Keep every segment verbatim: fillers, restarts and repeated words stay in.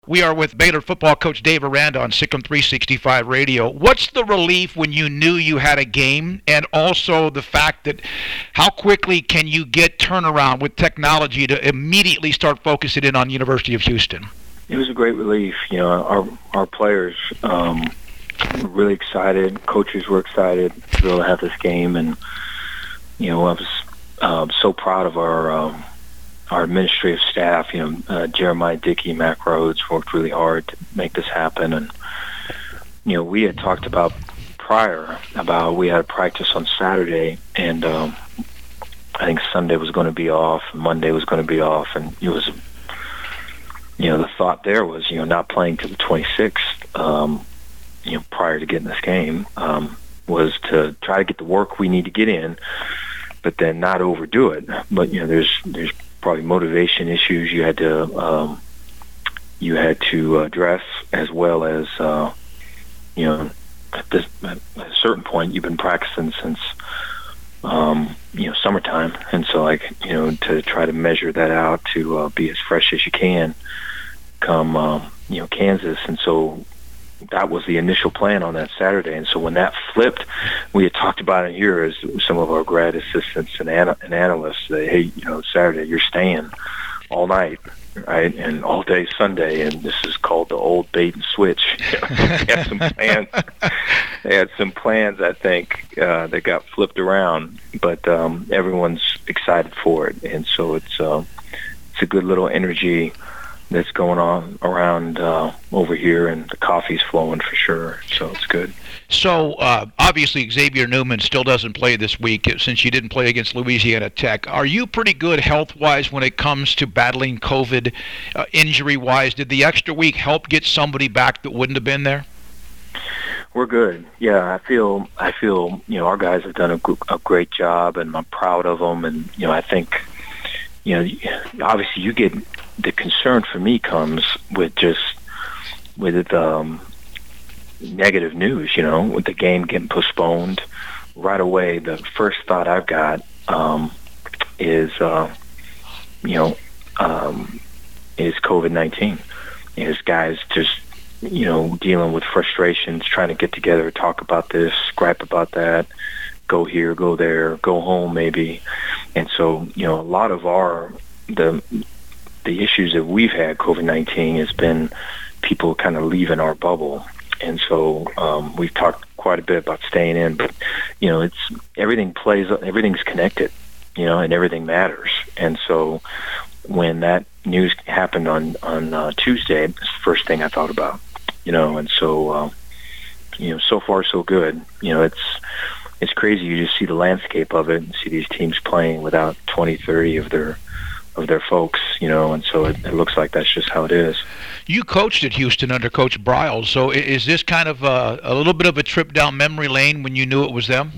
We are with Baylor football coach Dave Aranda on Sikkim three sixty-five Radio. What's the relief when you knew you had a game, and also the fact that how quickly can you get turnaround with technology to immediately start focusing in on University of Houston? It was a great relief. You know, our our players um, were really excited. Coaches were excited to be able to have this game, and you know, I was uh, so proud of our. Um, Our administrative staff, you know, uh, Jeremiah Dickey, Mac Rhodes, worked really hard to make this happen. And, you know, we had talked about prior about we had a practice on Saturday, and um, I think Sunday was going to be off, Monday was going to be off, and it was, you know, the thought there was, you know, not playing to the twenty-sixth, um, you know, prior to getting this game, um, was to try to get the work we need to get in, but then not overdo it. But, you know, there's there's probably motivation issues you had to um, you had to address, as well as uh, you know, at, this, at a certain point you've been practicing since um, you know summertime, and so like you know to try to measure that out to uh, be as fresh as you can come um, you know Kansas, and so that was the initial plan on that Saturday. And so when that flipped, we had talked about it here as some of our grad assistants and, ana- and analysts say, hey, you know, Saturday, you're staying all night, right, and all day Sunday, and this is called the old bait and switch. You know, they had some plans. They had some plans, I think, uh, that got flipped around, but um, everyone's excited for it. And so it's, uh, it's a good little energy that's going on around uh, over here, and the coffee's flowing for sure, so it's good. So, uh, obviously, Xavier Newman still doesn't play this week since you didn't play against Louisiana Tech. Are you pretty good health-wise when it comes to battling COVID, uh, injury-wise? Did the extra week help get somebody back that wouldn't have been there? We're good. Yeah, I feel, I feel, you know, our guys have done a, a great job, and I'm proud of them, and, you know, I think, you know, obviously you get, the concern for me comes with just with um, negative news, you know, with the game getting postponed. Right away, the first thought I've got um, is, uh, you know, um, is COVID nineteen. Is guys just, you know, dealing with frustrations, trying to get together, talk about this, gripe about that, go here, go there, go home maybe. And so, you know, a lot of our, the, the issues that we've had, COVID nineteen, has been people kind of leaving our bubble. And so um, we've talked quite a bit about staying in, but, you know, it's everything plays, everything's connected, you know, and everything matters. And so when that news happened on, on uh, Tuesday, it's the first thing I thought about, you know, and so, um, you know, so far so good. You know, it's, it's crazy. You just see the landscape of it and see these teams playing without twenty, thirty of their of their folks, you know, and so it, it looks like that's just how it is. You coached at Houston under Coach Briles, so is this kind of a, a little bit of a trip down memory lane when you knew it was them?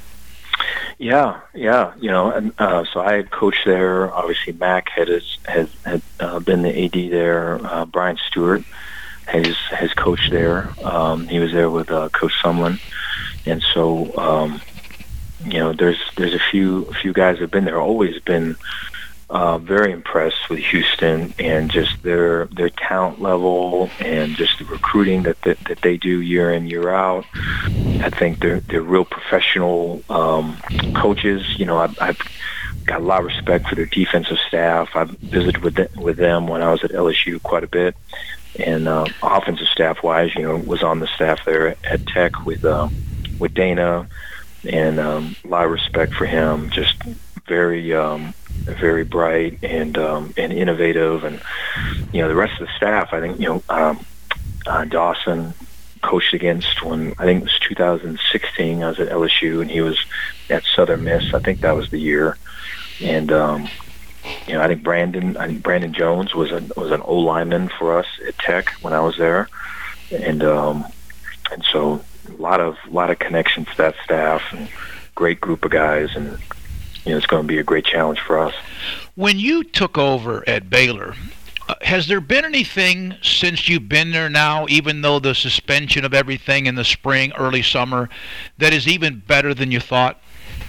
Yeah, yeah, you know, and uh, so I had coached there. Obviously, Mac had his, has had uh, been the A D there. Uh, Brian Stewart has has coached there. Um, he was there with uh, Coach Sumlin, and so um, you know, there's there's a few a few guys that have been there. Always been. Uh, very impressed with Houston and just their their talent level and just the recruiting that, that that they do year in, year out. I think they're they're real professional um, coaches. You know, I've, I've got a lot of respect for their defensive staff. I've visited with them, with them when I was at L S U quite a bit, and uh, offensive staff wise, you know, was on the staff there at, at Tech with uh, with Dana, and um, a lot of respect for him. Just very. Um, very bright and um, and innovative, and you know the rest of the staff. I think you know um, uh, Dawson coached against when I think it was two thousand sixteen. I was at L S U and he was at Southern Miss. I think that was the year, and um, you know I think Brandon I think Brandon Jones was a was an O lineman for us at Tech when I was there, and um, and so a lot of a lot of connections to that staff and great group of guys. And you know, it's going to be a great challenge for us. When you took over at Baylor, uh, has there been anything since you've been there now, even though the suspension of everything in the spring, early summer, that is even better than you thought?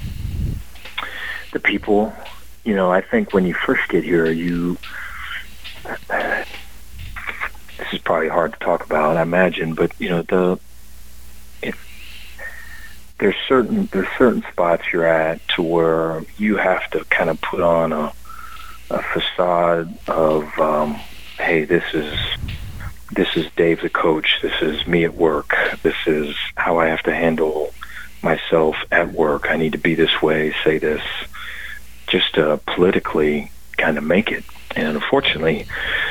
The people, you know, I think when you first get here, you probably hard to talk about, I imagine, but you know, the it, there's certain there's certain spots you're at to where you have to kind of put on a a facade of, um, hey, this is this is Dave the coach, this is me at work, this is how I have to handle myself at work. I need to be this way, say this, just to politically kind of make it. And unfortunately,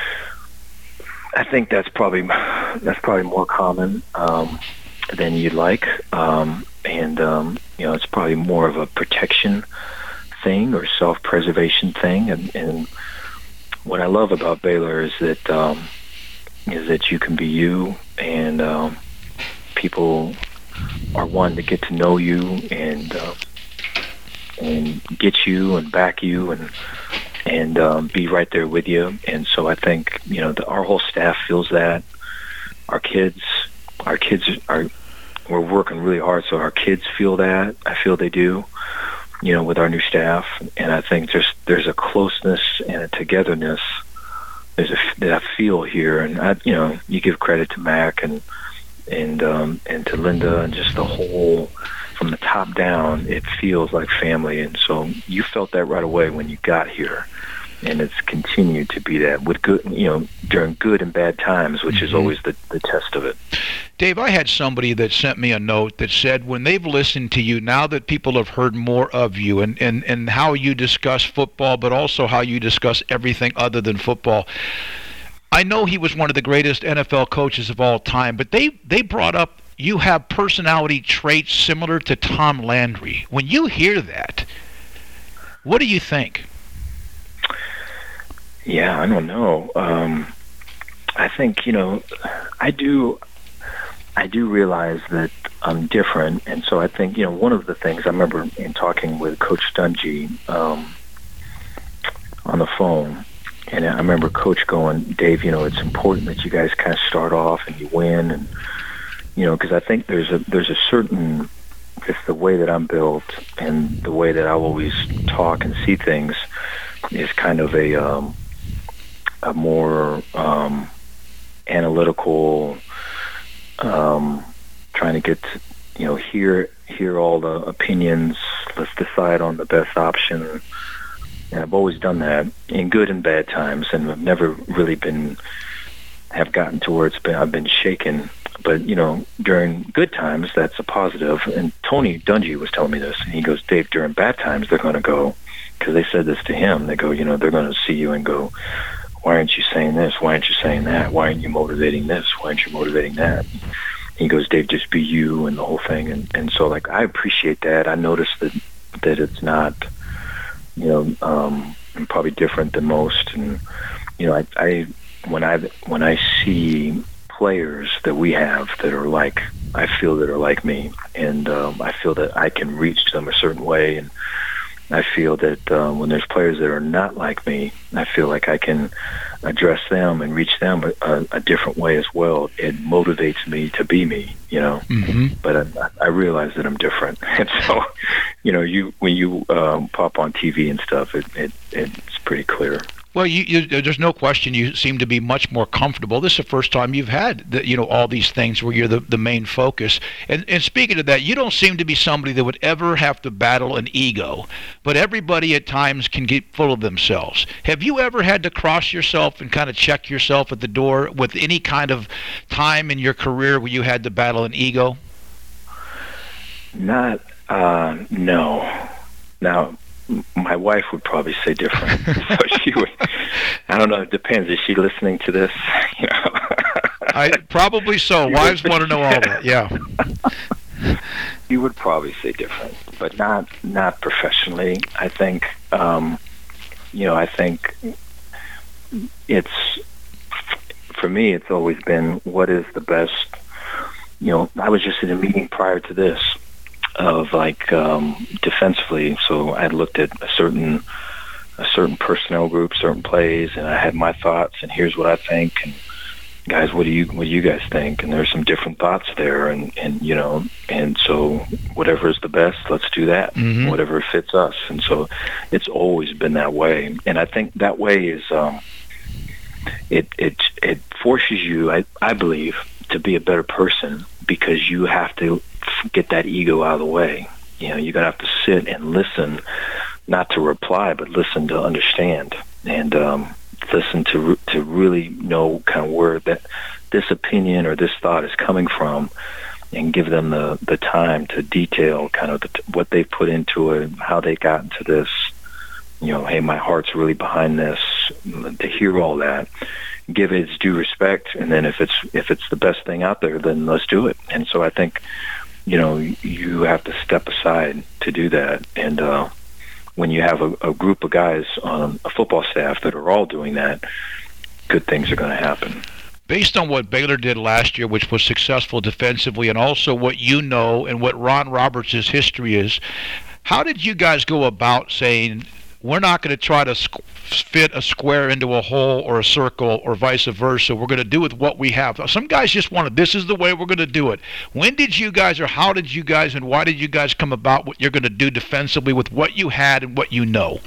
I think that's probably that's probably more common um, than you'd like, um, and um, you know, it's probably more of a protection thing or self-preservation thing. And, and what I love about Baylor is that um, is that you can be you, and um, people are wanting to get to know you and uh, and get you and back you and and um, be right there with you. And so I think, you know, the, our whole staff feels that. Our kids, our kids are, we're working really hard, so our kids feel that. I feel they do, you know, with our new staff. And I think there's there's a closeness and a togetherness. There's a that I feel here, and I, you know, you give credit to Mac and and um, and to Linda and just the whole. From the top down, it feels like family, and so you felt that right away when you got here, and it's continued to be that with good, you know, during good and bad times, which mm-hmm. is always the, the test of it. Dave, I had somebody that sent me a note that said when they've listened to you, now that people have heard more of you and, and, and how you discuss football, but also how you discuss everything other than football, I know he was one of the greatest N F L coaches of all time, but they, they brought up you have personality traits similar to Tom Landry. When you hear that, what do you think? Yeah, I don't know. Um, I think, you know, I do I do realize that I'm different, and so I think, you know, one of the things I remember in talking with Coach Dungy um, on the phone, and I remember Coach going, Dave, you know, it's important that you guys kind of start off and you win, and you know, because I think there's a there's a certain, it's the way that I'm built and the way that I always talk and see things is kind of a um, a more um, analytical, um, trying to get to, you know, hear hear all the opinions. Let's decide on the best option. And I've always done that in good and bad times, and I've never really been have gotten to where it's been I've been shaken. But, you know, during good times, that's a positive. And Tony Dungy was telling me this, and he goes, Dave, during bad times, they're going to go, because they said this to him, they go, you know, they're going to see you and go, why aren't you saying this? Why aren't you saying that? Why aren't you motivating this? Why aren't you motivating that? He goes, Dave, just be you and the whole thing. And, and so, like, I appreciate that. I noticed that, that it's not, you know, um, I'm probably different than most. And, you know, I, I when I when I see players that we have that are like, I feel that are like me, and um, I feel that I can reach them a certain way, and I feel that uh, when there's players that are not like me, I feel like I can address them and reach them a, a, a different way as well. It motivates me to be me, you know. Mm-hmm. But I, I realize that I'm different, and so, you know, you when you um, pop on T V and stuff, it, it it's pretty clear. Well, you, you, there's no question you seem to be much more comfortable. This is the first time you've had, the, you know, all these things where you're the, the main focus. And, and speaking of that, you don't seem to be somebody that would ever have to battle an ego. But everybody at times can get full of themselves. Have you ever had to cross yourself and kind of check yourself at the door with any kind of time in your career where you had to battle an ego? Not, uh, no. Now, my wife would probably say different. So she would. I don't know. It depends. Is she listening to this? You know. I probably so. Wives want to know all that. Yeah. You would probably say different, but not not professionally. I think. Um, you know. I think it's for me. It's always been what is the best. You know. I was just in a meeting prior to this. Of like um, defensively, so I looked at a certain a certain personnel group, certain plays, and I had my thoughts. And here's what I think. And guys, what do you what do you guys think? And there's some different thoughts there, and, and you know, and so whatever is the best, let's do that. Mm-hmm. Whatever fits us. And so it's always been that way. And I think that way is um, it it it forces you, I, I believe, to be a better person, because you have to get that ego out of the way. You know, you're going to have to sit and listen, not to reply, but listen to understand, and um, listen to to really know kind of where that this opinion or this thought is coming from, and give them the, the time to detail kind of the, what they put into it, how they got into this. You know, hey, my heart's really behind this. To hear all that, give it its due respect, and then if it's if it's the best thing out there, then let's do it. And so I think, you know, you have to step aside to do that. And uh, when you have a, a group of guys on a football staff that are all doing that, good things are going to happen. Based on what Baylor did last year, which was successful defensively, and also what you know and what Ron Roberts' history is, how did you guys go about saying, we're not going to try to squ- fit a square into a hole or a circle or vice versa. We're going to do with what we have. Some guys just wanted, this is the way we're going to do it. When did you guys, or how did you guys, and why did you guys come about what you're going to do defensively with what you had and what you know?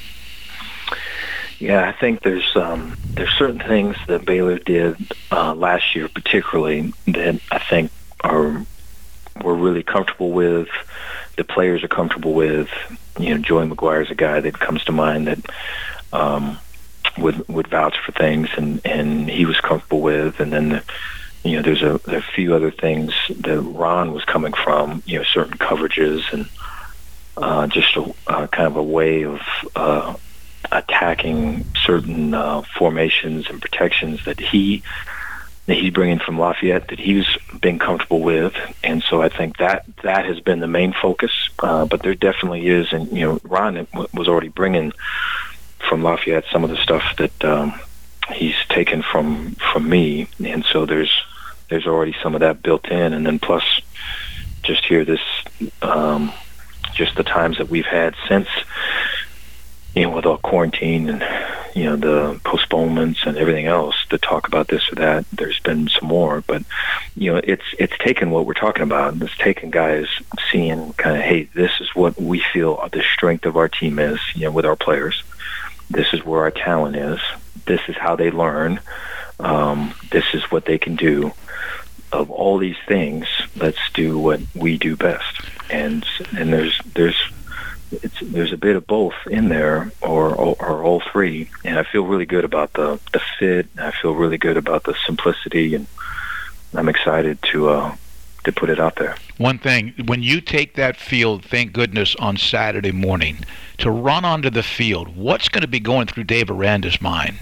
Yeah, I think there's um, there's certain things that Baylor did uh, last year, particularly, that I think are we're really comfortable with. The players are comfortable with. You know, Joey McGuire's a guy that comes to mind that um, would would vouch for things, and, and he was comfortable with. And then, the, you know, there's a, a few other things that Ron was coming from. You know, certain coverages and uh, just a uh, kind of a way of uh, attacking certain uh, formations and protections that he that he's bringing from Lafayette that he's been comfortable with. And so I think that that has been the main focus. Uh, but there definitely is, and you know, Ron was already bringing from Lafayette some of the stuff that um, he's taken from from me, and so there's there's already some of that built in. And then plus, just here this, um, just the times that we've had since, you know, with all quarantine and, you know, the postponements and everything else to talk about this or that, there's been some more. But, you know, it's it's taken what we're talking about. It's taken guys seeing kind of, hey, this is what we feel the strength of our team is, you know, with our players. This is where our talent is. This is how they learn. Um, this is what they can do. Of all these things, let's do what we do best. And and there's there's It's, there's a bit of both in there, or, or or all three, and I feel really good about the, the fit. I feel really good about the simplicity, and I'm excited to uh, to put it out there. One thing, when you take that field, thank goodness, on Saturday morning, to run onto the field, what's going to be going through Dave Aranda's mind?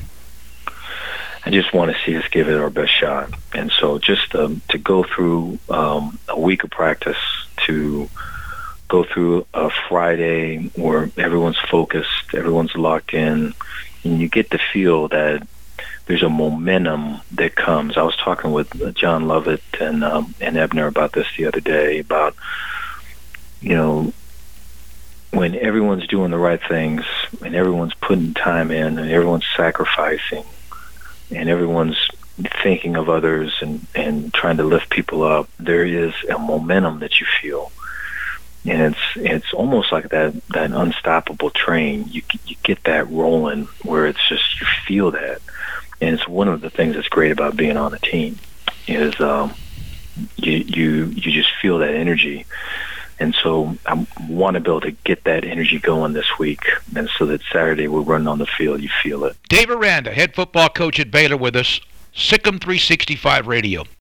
I just want to see us give it our best shot, and so just um, to go through um, a week of practice, to go through a Friday where everyone's focused, everyone's locked in, and you get to feel that there's a momentum that comes. I was talking with John Lovett and um, and Ebner about this the other day, about, you know, when everyone's doing the right things and everyone's putting time in and everyone's sacrificing and everyone's thinking of others and, and trying to lift people up, there is a momentum that you feel. And it's it's almost like that, that unstoppable train. You you get that rolling where it's just, you feel that. And it's one of the things that's great about being on a team is um, you you you just feel that energy. And so I want to be able to get that energy going this week, and so that Saturday we're running on the field, you feel it. Dave Aranda, head football coach at Baylor, with us. Sic 'em three sixty-five Radio.